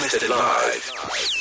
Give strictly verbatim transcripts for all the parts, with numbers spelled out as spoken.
Broadcasted live.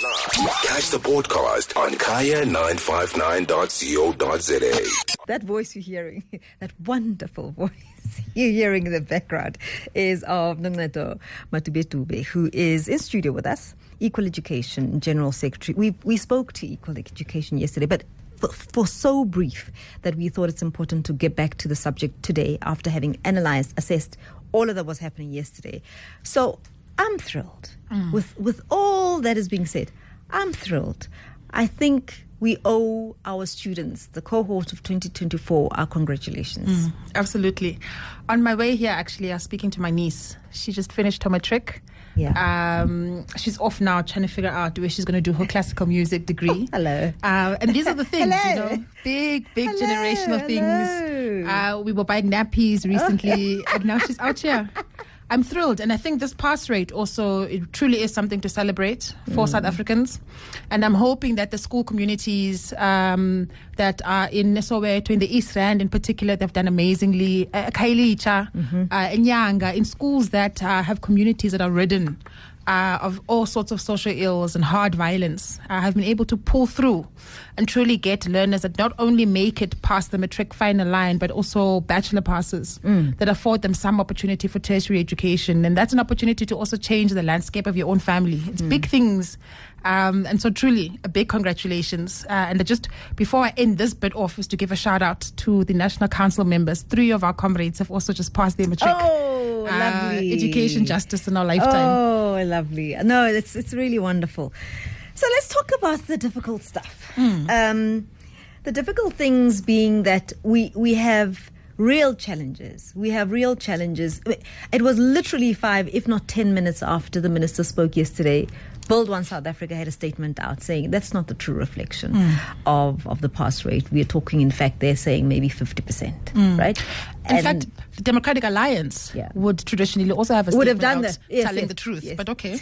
Catch the podcast on kaya nine five nine dot co dot za. That voice you're hearing, that wonderful voice you're hearing in the background is of Nonqedo Matubetube, who is in studio with us, Equal Education General Secretary. We we spoke to Equal Education yesterday, but for, for so brief that we thought it's important to get back to the subject today after having analysed, assessed all of that was happening yesterday. So I'm thrilled mm. with, with all that is being said. I'm thrilled. I think we owe our students, the cohort of twenty twenty-four, our congratulations. Mm, absolutely. On my way here, actually, I was speaking to my niece. She just finished her matric. Yeah. Um, she's off now trying to figure out where she's going to do her classical music degree. Oh, hello. Uh, and these are the things, Hello. you know, big, big Hello, generational things. hello. Uh, we were buying nappies recently, and now she's out here. I'm thrilled, and I think this pass rate also, it truly is something to celebrate for mm. South Africans. And I'm hoping that the school communities um, that are in Soweto, in the East Rand in particular, they've done amazingly. Uh, Khayelitsha, mm-hmm. uh, Nyanga, in schools that uh, have communities that are ridden Uh, of all sorts of social ills and hard violence, uh, have been able to pull through and truly get learners that not only make it past the matric final line, but also bachelor passes mm. that afford them some opportunity for tertiary education. And that's an opportunity to also change the landscape of your own family. It's mm. big things. Um, and so truly a big congratulations. Uh, and just before I end this bit off is to give a shout out to the National Council members. Three of our comrades have also just passed their matric. Oh, uh, lovely. Education justice in our lifetime. Oh, lovely. No, it's it's really wonderful. So let's talk about the difficult stuff. Mm. Um, the difficult things being that we we have real challenges. We have real challenges. It was literally five, if not ten minutes after the minister spoke yesterday. Build One South Africa had a statement out saying that's not the true reflection mm. of, of the pass rate. We are talking, in fact, they're saying maybe fifty percent, mm. right? In and fact, the Democratic Alliance yeah. would traditionally also have a would statement have done out that. Yes, telling yes, the truth, yes. but okay.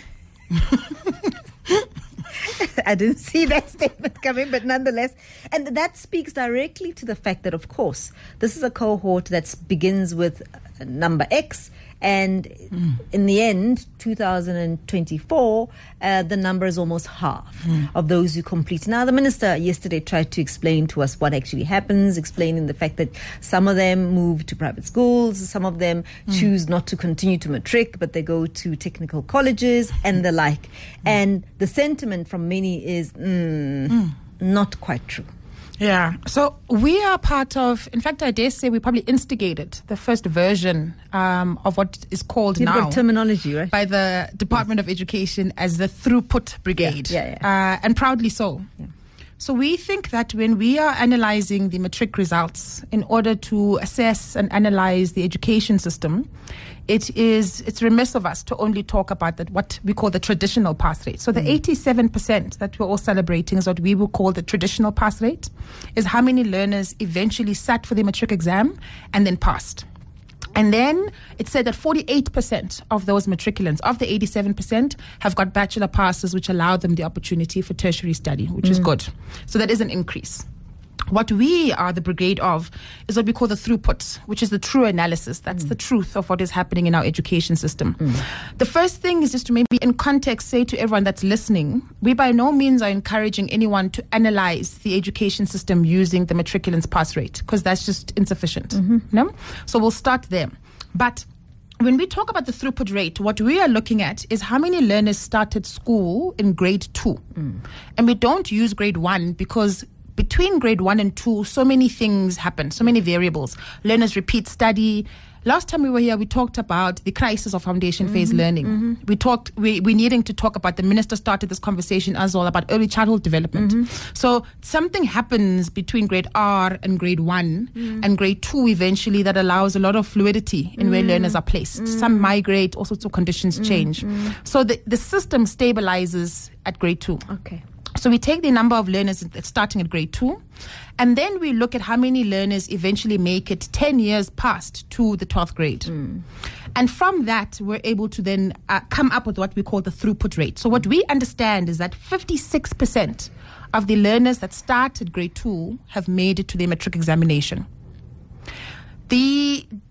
I didn't see that statement coming, but nonetheless. And that speaks directly to the fact that, of course, this is a cohort that begins with number X, and mm. in the end, two thousand twenty-four, uh, the number is almost half mm. of those who complete. Now, the minister yesterday tried to explain to us what actually happens, explaining the fact that some of them move to private schools, some of them mm. choose not to continue to matric, but they go to technical colleges and the like. Mm. And the sentiment from many is mm, mm. not quite true. Yeah. So we are part of, in fact, I dare say we probably instigated the first version um, of what is called You've now got terminology, right? by the Department yes. of Education as the Throughput Brigade. Yeah, yeah, yeah. Uh, and proudly so. Yeah. So we think that when we are analysing the matric results in order to assess and analyse the education system, it is it's remiss of us to only talk about that what we call the traditional pass rate. So the mm. eighty-seven percent that we're all celebrating is what we will call the traditional pass rate, is how many learners eventually sat for the matric exam and then passed. And then it said that forty-eight percent of those matriculants, of the eighty-seven percent, have got bachelor passes, which allow them the opportunity for tertiary study, which mm. is good. So that is an increase. What we are the brigade of is what we call the throughput, which is the true analysis. That's mm. the truth of what is happening in our education system. Mm. The first thing is just to maybe in context say to everyone that's listening, we by no means are encouraging anyone to analyze the education system using the matriculants pass rate, because that's just insufficient. Mm-hmm. No? So we'll start there. But when we talk about the throughput rate, what we are looking at is how many learners started school in grade two. Mm. And we don't use grade one because between grade one and two, so many things happen, so many variables. Learners repeat study. Last time we were here, we talked about the crisis of foundation phase mm-hmm, learning. Mm-hmm. We talked, we, we're needing to talk about, the minister started this conversation as well about early childhood development. Mm-hmm. So something happens between grade R and grade one mm-hmm. and grade two eventually that allows a lot of fluidity in mm-hmm. where learners are placed. Mm-hmm. Some migrate, all sorts of conditions mm-hmm. change. Mm-hmm. So the, the system stabilizes at grade two. Okay. So we take the number of learners starting at grade two, and then we look at how many learners eventually make it ten years past to the twelfth grade. Mm. And from that, we're able to then uh, come up with what we call the throughput rate. So what we understand is that fifty-six percent of the learners that start at grade two have made it to their matric examination. The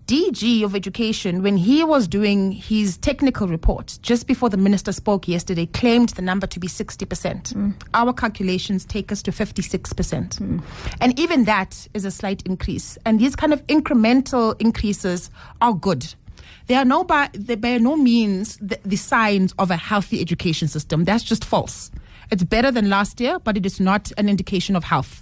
D G of Education, when he was doing his technical report, just before the minister spoke yesterday, claimed the number to be sixty percent. Mm. Our calculations take us to fifty-six percent. Mm. And even that is a slight increase. And these kind of incremental increases are good. They are no by, they by no means the, the signs of a healthy education system. That's just false. It's better than last year, but it is not an indication of health.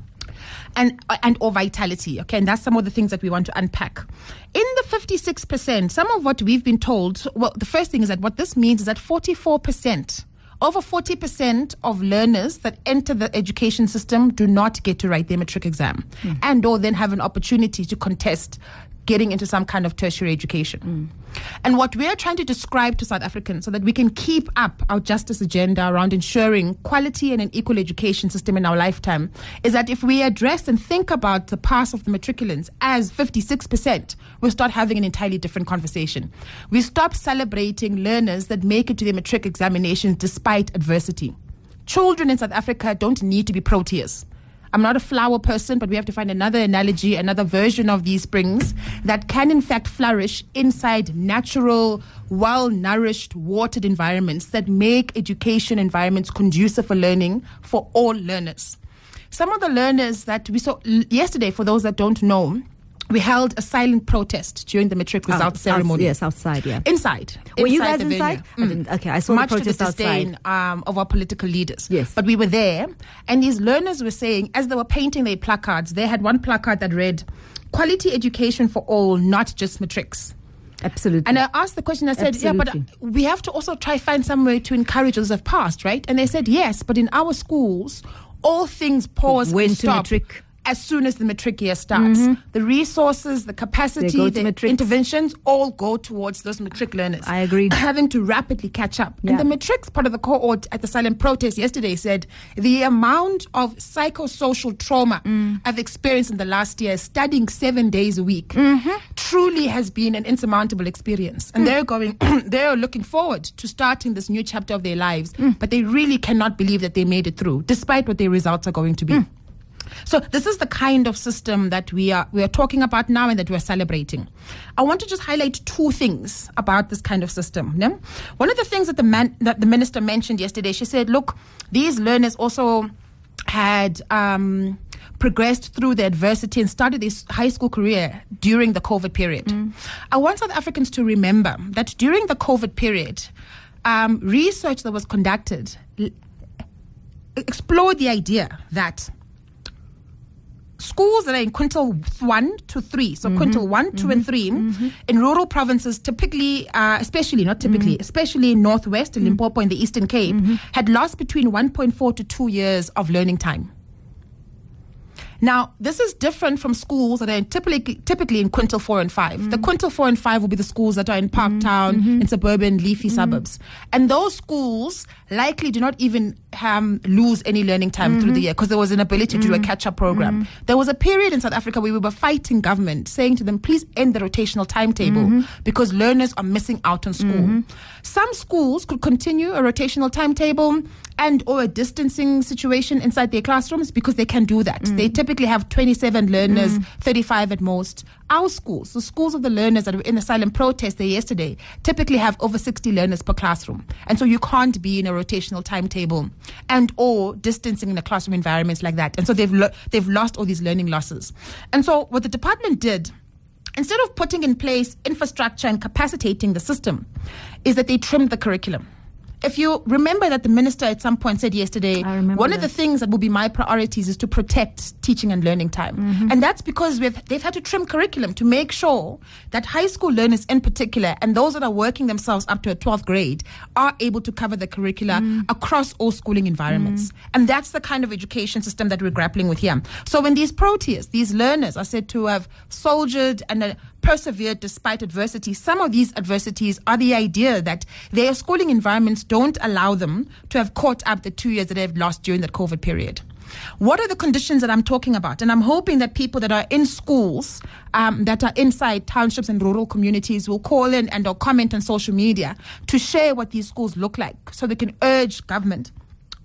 And and or vitality, okay? And that's some of the things that we want to unpack. In the fifty-six percent, some of what we've been told, well, the first thing is that what this means is that forty-four percent, over forty percent of learners that enter the education system do not get to write their matric exam mm. and or then have an opportunity to contest getting into some kind of tertiary education. Mm. And what we are trying to describe to South Africans so that we can keep up our justice agenda around ensuring quality and an equal education system in our lifetime is that if we address and think about the pass of the matriculants as fifty-six percent, we'll start having an entirely different conversation. We stop celebrating learners that make it to their matric examinations despite adversity. Children in South Africa don't need to be Proteas. I'm not a flower person, but we have to find another analogy, another version of these springs that can in fact flourish inside natural, well-nourished, watered environments that make education environments conducive for learning for all learners. Some of the learners that we saw yesterday, for those that don't know, we held a silent protest during the matric results oh, ceremony. Yes, outside, yeah. Inside. Were inside you guys the inside? Mm. I didn't, okay, I saw Much the protest to the disdain, outside. Um, of our political leaders. Yes. But we were there, and these learners were saying, as they were painting their placards, they had one placard that read, "Quality education for all, not just matrics." Absolutely. And I asked the question, I said, Absolutely. yeah, but we have to also try find some way to encourage those who have passed, right? And they said, yes, but in our schools, all things pause Went and stop to matric. as soon as the matric year starts. Mm-hmm. The resources, the capacity, the matrics. interventions all go towards those matric learners. I agree. Having to rapidly catch up. Yeah. And the matrics part of the cohort at the silent protest yesterday said the amount of psychosocial trauma mm. I've experienced in the last year, studying seven days a week, mm-hmm. truly has been an insurmountable experience. And mm. they're going, they're looking forward to starting this new chapter of their lives, mm. but they really cannot believe that they made it through, despite what their results are going to be. Mm. So this is the kind of system that we are we are talking about now and that we're celebrating. I want to just highlight two things about this kind of system. Yeah? One of the things that the man that the minister mentioned yesterday, she said, look, these learners also had um, progressed through the adversity and started this high school career during the COVID period. Mm. I want South Africans to remember that during the COVID period, um, research that was conducted l- explored the idea that schools that are in quintile one to three, so mm-hmm. quintile one, two, mm-hmm. and three, mm-hmm. in rural provinces, typically, uh, especially, not typically, mm-hmm. especially in Northwest, in mm-hmm. Limpopo, and the Eastern Cape, mm-hmm. had lost between one point four to two years of learning time. Now, this is different from schools that are in typically, typically in quintile four and five. Mm-hmm. The quintile four and five will be the schools that are in Parktown, mm-hmm. in suburban, leafy mm-hmm. suburbs. And those schools likely do not even um, lose any learning time mm-hmm. through the year because there was an ability mm-hmm. to do a catch-up program. Mm-hmm. There was a period in South Africa where we were fighting government, saying to them, please end the rotational timetable mm-hmm. because learners are missing out on school. Mm-hmm. Some schools could continue a rotational timetable and or a distancing situation inside their classrooms because they can do that. Mm. They typically have twenty-seven learners, mm. thirty-five at most. Our schools, the schools of the learners that were in the silent protest there yesterday, typically have over sixty learners per classroom. And so you can't be in a rotational timetable and or distancing in a classroom environments like that. And so they've lo- they've lost all these learning losses. And so what the department did, instead of putting in place infrastructure and capacitating the system, is that they trimmed the curriculum. If you remember that the minister at some point said yesterday, one that. of the things that will be my priorities is to protect teaching and learning time. Mm-hmm. And that's because we've, they've had to trim curriculum to make sure that high school learners in particular and those that are working themselves up to a twelfth grade are able to cover the curricula mm. across all schooling environments. Mm. And that's the kind of education system that we're grappling with here. So when these Proteas, these learners are said to have soldiered and uh, persevered despite adversity, some of these adversities are the idea that their schooling environments don't allow them to have caught up the two years that they've lost during that COVID period. What are the conditions that I'm talking about? And I'm hoping that people that are in schools um, that are inside townships and rural communities will call in and or comment on social media to share what these schools look like so they can urge government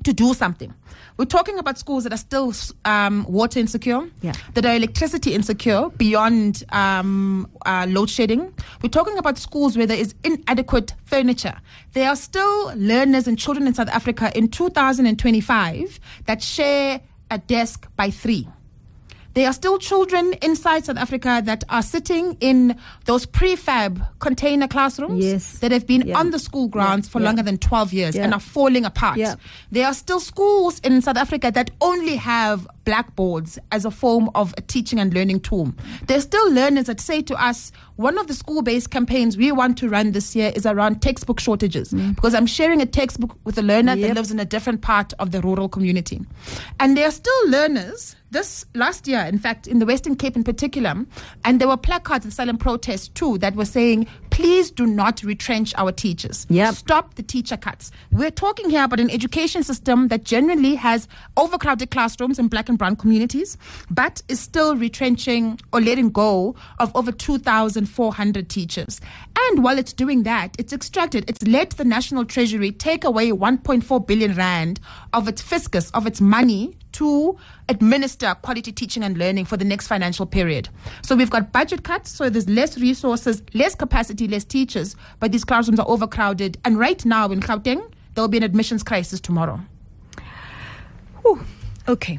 to do something. We're talking about schools that are still um, water insecure, yeah. that are electricity insecure beyond um, uh, load shedding. We're talking about schools where there is inadequate furniture. There are still learners and children in South Africa in two thousand twenty-five that share a desk by three. There are still children inside South Africa that are sitting in those prefab container classrooms yes. that have been yeah. on the school grounds yeah. for yeah. longer than twelve years yeah. and are falling apart. Yeah. There are still schools in South Africa that only have blackboards as a form of a teaching and learning tool. There's still learners that say to us, one of the school-based campaigns we want to run this year is around textbook shortages, mm. because I'm sharing a textbook with a learner yep. that lives in a different part of the rural community. And there are still learners, this last year, in fact, in the Western Cape in particular, and there were placards and silent protests too that were saying, please do not retrench our teachers. Yep. Stop the teacher cuts. We're talking here about an education system that generally has overcrowded classrooms in black and brown communities, but is still retrenching or letting go of over two thousand four hundred teachers. And while it's doing that, it's extracted, it's let the National Treasury take away one point four billion rand of its fiscus, of its money, to administer quality teaching and learning for the next financial period. So we've got budget cuts, so there's less resources, less capacity, less teachers, but these classrooms are overcrowded. And right now in Gauteng, there will be an admissions crisis tomorrow. Whew. Okay.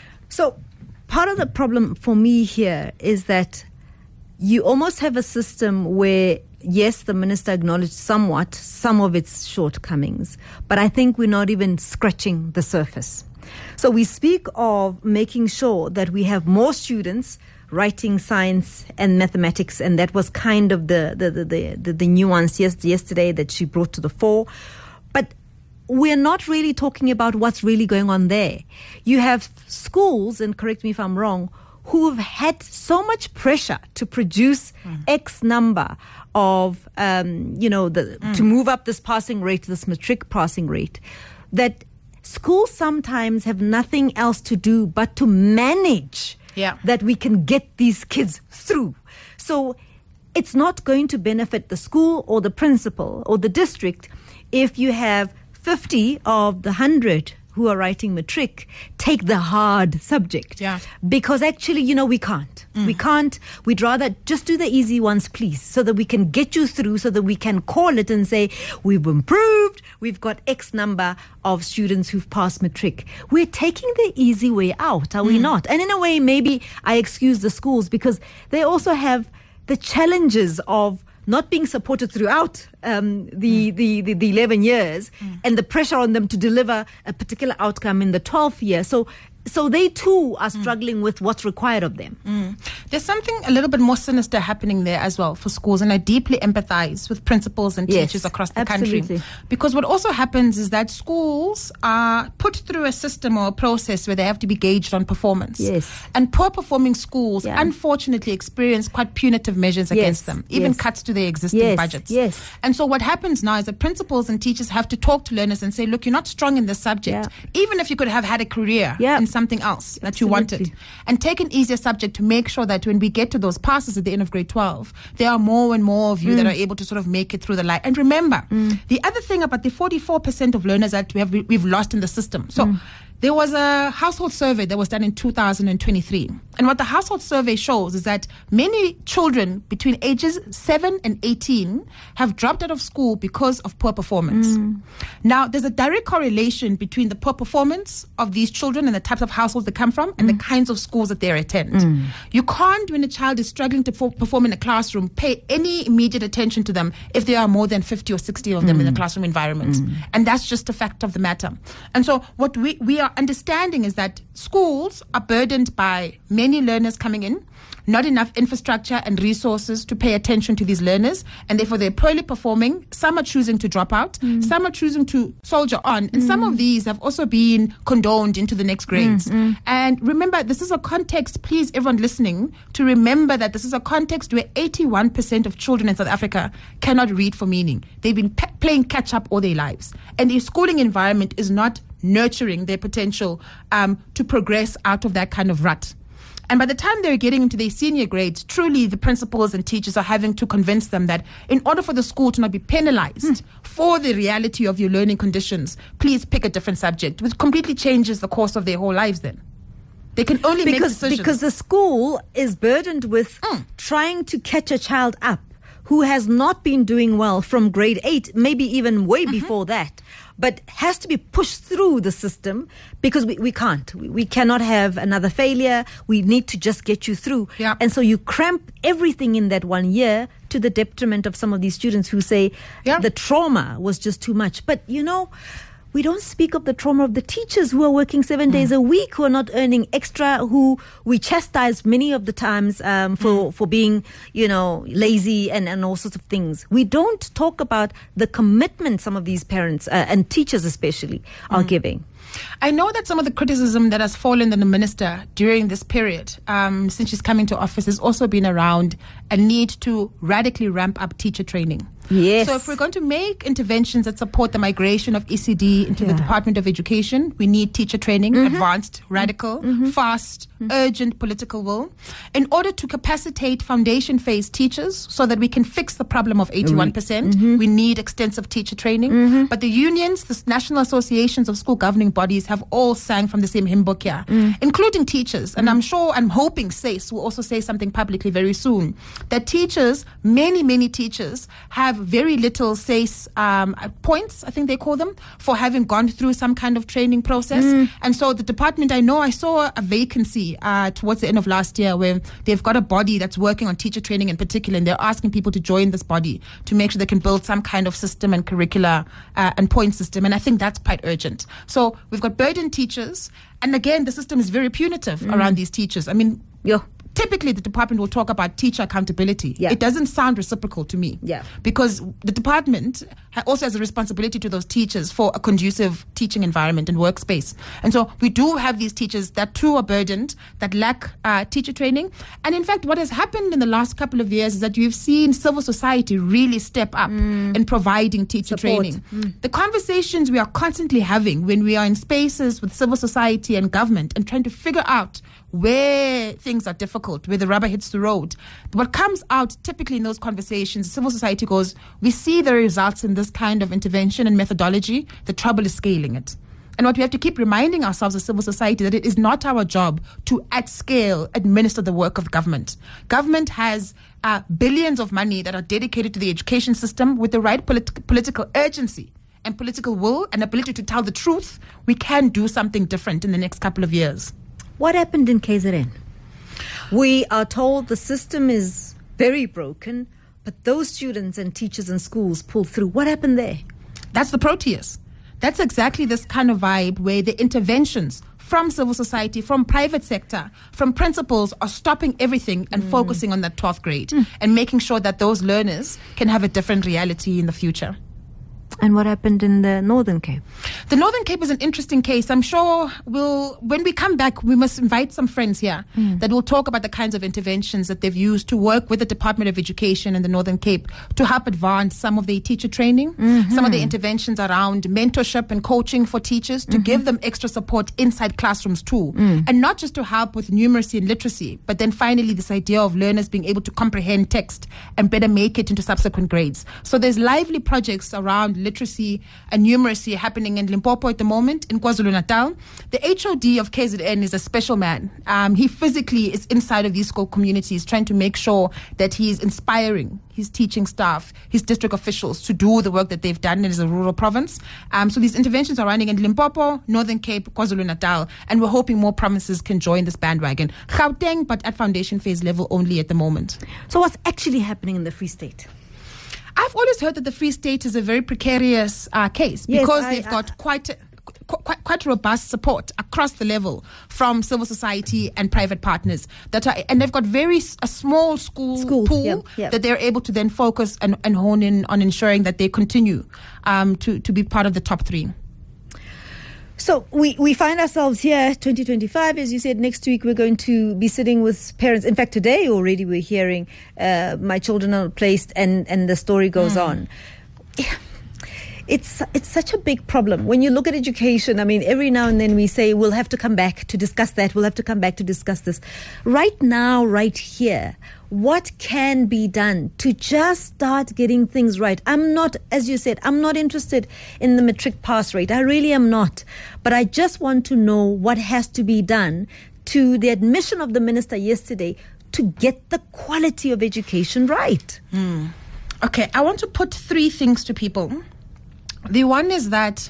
So part of the problem for me here is that you almost have a system where, yes, the minister acknowledged somewhat some of its shortcomings, but I think we're not even scratching the surface. So we speak of making sure that we have more students writing science and mathematics, and that was kind of the the the the, the, the nuance yes, yesterday that she brought to the fore. But we're not really talking about what's really going on there. You have schools, and correct me if I'm wrong, who have had so much pressure to produce mm. X number of, um, you know, the, mm. to move up this passing rate, this matric passing rate, that schools sometimes have nothing else to do but to manage yeah. that we can get these kids through. So it's not going to benefit the school or the principal or the district if you have fifty of the one hundred who are writing matric take the hard subject. Yeah. Because actually, you know, we can't. Mm. We can't. We'd rather just do the easy ones, please, so that we can get you through, so that we can call it and say, we've improved, we've got X number of students who've passed matric. We're taking the easy way out, are mm. we not? And in a way, maybe I excuse the schools because they also have the challenges of not being supported throughout um, the, mm. the, the, the eleven years mm. and the pressure on them to deliver a particular outcome in the twelfth year. So so they too are struggling mm. with what's required of them. Mm. There's something a little bit more sinister happening there as well for schools, and I deeply empathize with principals and yes, teachers across the absolutely. country. Because what also happens is that schools are put through a system or a process where they have to be gauged on performance. Yes. And poor performing schools yeah. unfortunately experience quite punitive measures yes. against them, even yes. cuts to their existing yes. budgets. Yes. And so what happens now is that principals and teachers have to talk to learners and say, look, you're not strong in this subject, yeah. even if you could have had a career yeah. in something else that Absolutely. you wanted. And take an easier subject to make sure that when we get to those passes at the end of grade twelve, there are more and more of you mm. that are able to sort of make it through the line. And remember, mm. the other thing about the forty-four percent of learners that we have, we've lost in the system. So mm. there was a household survey that was done in two thousand twenty-three. And what the household survey shows is that many children between ages seven and eighteen have dropped out of school because of poor performance. Mm. Now, there's a direct correlation between the poor performance of these children and the types of households they come from and mm. the kinds of schools that they attend. Mm. You can't, when a child is struggling to fo- perform in a classroom, pay any immediate attention to them if there are more than fifty or sixty of them mm. in the classroom environment. Mm. And that's just a fact of the matter. And so what we, we are understanding is that schools are burdened by many learners coming in, not enough infrastructure and resources to pay attention to these learners, and therefore they're poorly performing. Some are choosing to drop out, mm. some are choosing to soldier on, and mm. some of these have also been condoned into the next grades. Mm, mm. And remember, this is a context, please everyone listening, to remember that this is a context where eighty-one percent of children in South Africa cannot read for meaning. They've been pe- playing catch up all their lives, and the schooling environment is not nurturing their potential um, to progress out of that kind of rut. And by the time they're getting into their senior grades, truly the principals and teachers are having to convince them that in order for the school to not be penalized mm. for the reality of your learning conditions, please pick a different subject, which completely changes the course of their whole lives then. They can only because, make decisions. Because the school is burdened with mm. trying to catch a child up who has not been doing well from grade eight, maybe even way mm-hmm. before that, but has to be pushed through the system because we, we can't. We, we cannot have another failure. We need to just get you through. Yeah. And so you cramp everything in that one year to the detriment of some of these students who say yeah. the trauma was just too much. But, you know, we don't speak of the trauma of the teachers who are working seven mm. days a week, who are not earning extra, who we chastise many of the times um, for, mm. for being, you know, lazy and, and all sorts of things. We don't talk about the commitment some of these parents uh, and teachers especially are mm. giving. I know that some of the criticism that has fallen on the minister during this period, um, since she's coming to office, has also been around a need to radically ramp up teacher training. Yes. So if we're going to make interventions that support the migration of E C D into yeah. the Department of Education, we need teacher training, mm-hmm. advanced, radical, mm-hmm. fast, mm-hmm. urgent political will, in order to capacitate foundation phase teachers so that we can fix the problem of eighty-one percent. Mm-hmm. We need extensive teacher training. Mm-hmm. But the unions, the national associations of school governing bodies have all sang from the same hymn book here, mm. including teachers. And mm. I'm sure, I'm hoping S A C E will also say something publicly very soon, that teachers, many, many teachers have very little S A C E um, points, I think they call them, for having gone through some kind of training process. Mm. And so the department, I know I saw a vacancy uh, towards the end of last year where they've got a body that's working on teacher training in particular, and they're asking people to join this body to make sure they can build some kind of system and curricula uh, and point system. And I think that's quite urgent. So we've got burdened teachers, and again, the system is very punitive mm. around these teachers. I mean, yeah. Typically, the department will talk about teacher accountability. Yeah. It doesn't sound reciprocal to me. Yeah. Because the department ha- also has a responsibility to those teachers for a conducive teaching environment and workspace. And so we do have these teachers that too are burdened, that lack uh, teacher training. And in fact, what has happened in the last couple of years is that you've seen civil society really step up mm. in providing teacher Support. training. Mm. The conversations we are constantly having when we are in spaces with civil society and government and trying to figure out where things are difficult, where the rubber hits the road. What comes out typically in those conversations, civil society goes, we see the results in this kind of intervention and methodology. The trouble is scaling it. And what we have to keep reminding ourselves as civil society, that it is not our job to, at scale, administer the work of government. Government has uh, billions of money that are dedicated to the education system. With the right polit- political urgency and political will and ability to tell the truth, we can do something different in the next couple of years. What happened in K Z N? We are told the system is very broken, but those students and teachers and schools pulled through. What happened there? That's the Proteus. That's exactly this kind of vibe where the interventions from civil society, from private sector, from principals are stopping everything and mm. focusing on that twelfth grade mm. and making sure that those learners can have a different reality in the future. And what happened in the Northern Cape? The Northern Cape is an interesting case. I'm sure we'll, when we come back, we must invite some friends here mm. that will talk about the kinds of interventions that they've used to work with the Department of Education in the Northern Cape to help advance some of the teacher training, mm-hmm. some of the interventions around mentorship and coaching for teachers to mm-hmm. give them extra support inside classrooms too. Mm. And not just to help with numeracy and literacy, but then finally this idea of learners being able to comprehend text and better make it into subsequent grades. So there's lively projects around literacy and numeracy happening in Limpopo at the moment, in KwaZulu-Natal. The H O D of K Z N is a special man. Um, he physically is inside of these school communities trying to make sure that he is inspiring his teaching staff, his district officials to do the work that they've done. It is a rural province. Um, so these interventions are running in Limpopo, Northern Cape, KwaZulu-Natal, and we're hoping more provinces can join this bandwagon. Gauteng, but at foundation phase level only at the moment. So what's actually happening in the Free State? I've always heard that the Free State is a very precarious uh, case yes, because I, they've I, got quite, quite quite robust support across the level from civil society and private partners that are, and they've got very a small school Schools, pool yep, yep. that they're able to then focus and, and hone in on ensuring that they continue um, to to be part of the top three. So we, we find ourselves here, twenty twenty-five, as you said. Next week we're going to be sitting with parents. In fact, today already we're hearing uh, my children are placed, and, and the story goes mm. on. It's it's such a big problem. When you look at education, I mean, every now and then we say we'll have to come back to discuss that. We'll have to come back to discuss this. Right now, right here, what can be done to just start getting things right? I'm not, as you said, I'm not interested in the matric pass rate. I really am not. But I just want to know what has to be done to the admission of the minister yesterday to get the quality of education right. Mm. Okay, I want to put three things to people. The one is that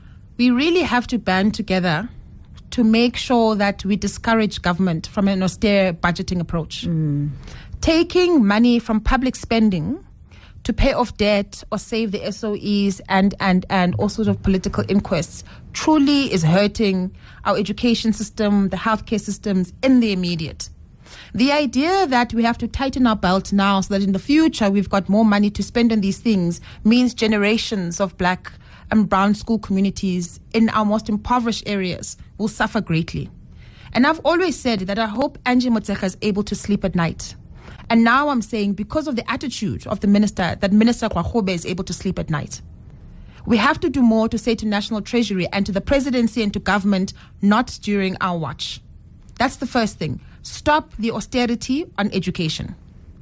we really have to band together to make sure that we discourage government from an austere budgeting approach. Mm. Taking money from public spending to pay off debt or save the S O Es and, and, and all sorts of political inquests truly is hurting our education system, the healthcare systems in the immediate. The idea that we have to tighten our belt now so that in the future we've got more money to spend on these things means generations of black and brown school communities in our most impoverished areas will suffer greatly. And I've always said that I hope Angie Motshekga is able to sleep at night. And now I'm saying because of the attitude of the minister, that Minister Gwarube is able to sleep at night. We have to do more to say to National Treasury and to the presidency and to government, not during our watch. That's the first thing. Stop the austerity on education.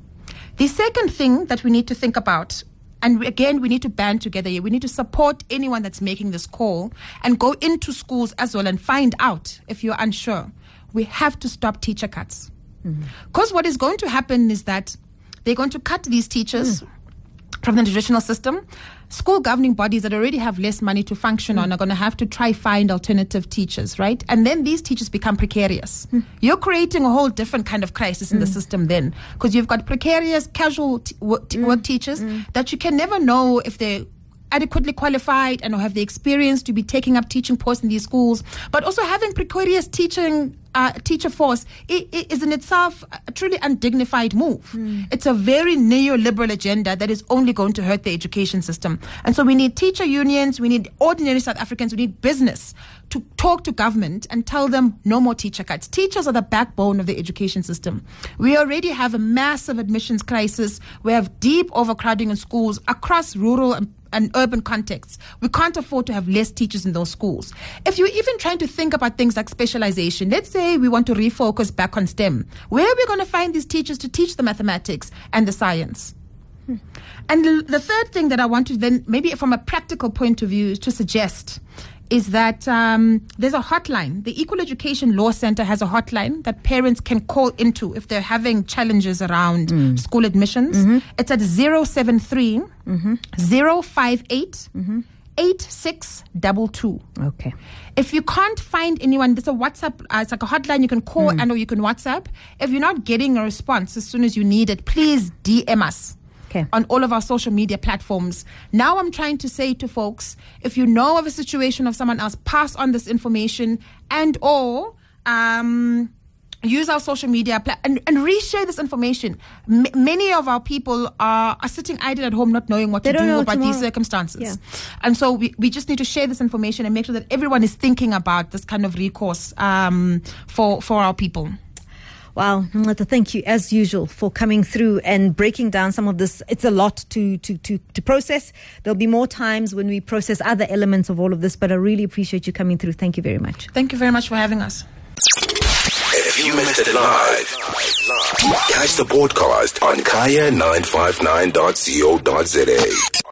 The second thing that we need to think about, and again, we need to band together here. We need to support anyone that's making this call and go into schools as well and find out if you're unsure. We have to stop teacher cuts. Because mm-hmm. what is going to happen is that they're going to cut these teachers mm. from the traditional system. School governing bodies that already have less money to function mm. on are going to have to try find alternative teachers, right? And then these teachers become precarious. Mm. You're creating a whole different kind of crisis in mm. the system then, because you've got precarious casual t- work, t- mm. work teachers mm. that you can never know if they're adequately qualified and have the experience to be taking up teaching posts in these schools. But also having precarious teaching uh, teacher force it, it is in itself a truly undignified move. Mm. It's a very neoliberal agenda that is only going to hurt the education system. And so we need teacher unions, we need ordinary South Africans, we need business to talk to government and tell them no more teacher cuts. Teachers are the backbone of the education system. We already have a massive admissions crisis. We have deep overcrowding in schools across rural and and urban contexts. We can't afford to have less teachers in those schools. If you're even trying to think about things like specialization, let's say we want to refocus back on STEM. Where are we going to find these teachers to teach the mathematics and the science? Hmm. And the, the third thing that I want to then, maybe from a practical point of view, to suggest is that um, there's a hotline. The Equal Education Law Center has a hotline that parents can call into if they're having challenges around mm. school admissions. Mm-hmm. It's at zero seven three, zero five eight, eight six two two. Okay. If you can't find anyone, there's a WhatsApp, uh, it's like a hotline you can call mm. and or you can WhatsApp. If you're not getting a response as soon as you need it, please D M us. Okay. On all of our social media platforms. Now I'm trying to say to folks, if you know of a situation of someone else, pass on this information and or um, use our social media pla- and, and reshare this information. M- many of our people are, are sitting idle at home not knowing what they to do about tomorrow. these circumstances. Yeah. And so we, we just need to share this information and make sure that everyone is thinking about this kind of recourse um, for, for our people. Wow, Mleta, thank you as usual for coming through and breaking down some of this. It's a lot to, to, to, to process. There'll be more times when we process other elements of all of this, but I really appreciate you coming through. Thank you very much. Thank you very much for having us. If you missed it live, catch the podcast on kaya nine five nine dot co dot za.